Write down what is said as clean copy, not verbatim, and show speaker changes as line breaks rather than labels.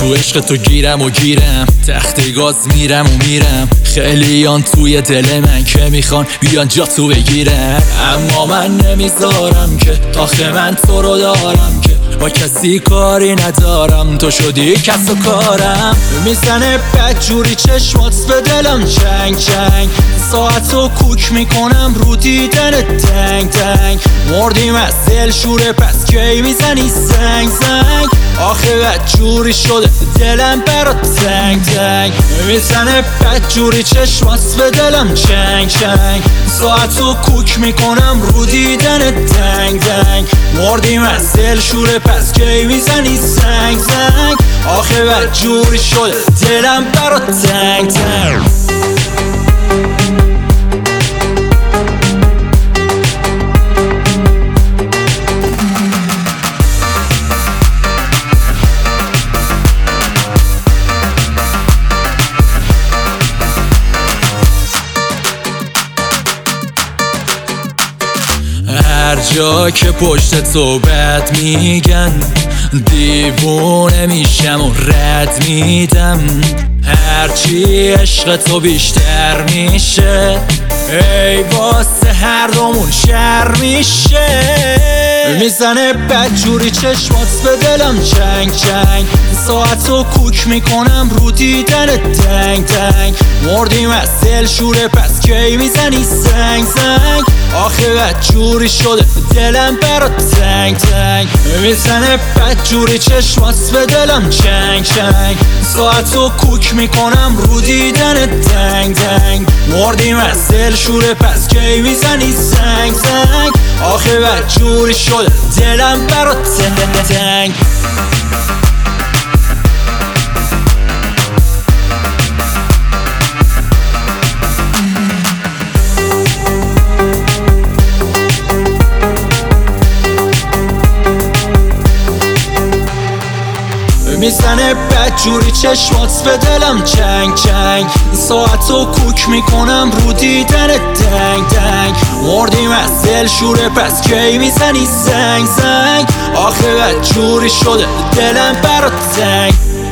تو عشق تو گیرم و گیرم، تخت گاز میرم و میرم. خیلیان توی دل من که میخوان بیان جا تو بگیرم، اما من نمیذارم که آخه من تو رو دارم که با کسی کاری ندارم. تو شدی کس و کارم. میزنه بدجوری چشمات به دلم چنگ چنگ، ساعتو کوک میکنم رو دیدن تنگ تنگ. مردیم از دل شوره پس کی میزنی زنگ زنگ. آخه بدجوری شده دلم برات تنگ تنگ. میزنه بدجوری چشمات به دلم چنگ چنگ، ساعتو کوک میکنم رو دیدن تنگ تنگ. مردیم از دل شوره پس کی میزنی زنگ زنگ. آخه بدجوری شده دلم برات تنگ تنگ. هر جا که پشت تو بد میگن دیوونه میشم و رد میدم. هرچی عشق تو بیشتر میشه ای واسه هر دومون شر میشه. میزنه بدجوری چشمات به دلم چنگ چنگ، ساعتو کوک میکنم رو دیدن تنگ تنگ. مردیم از دل شوره پس کی میزنی زنگ زنگ. آخه بدجوری شده دلم برات تنگ تنگ. میزنه بدجوری چشمات به دلم چنگ چنگ، ساعتو کوک میکنم رو دیدن تنگ تنگ. مردیم از دل شوره پس کی میزنی زنگ زنگ. آخه بدجوری شده دلم برات تنگ تنگ. میزنه بدجوری چشمات به دلم چنگ چنگ، ساعتو کوک میکنم رو دیدن تنگ تنگ. مردیم از دل شوره پس کی میزنی زنگ زنگ. آخه بدجوری شده دلم برات تنگ.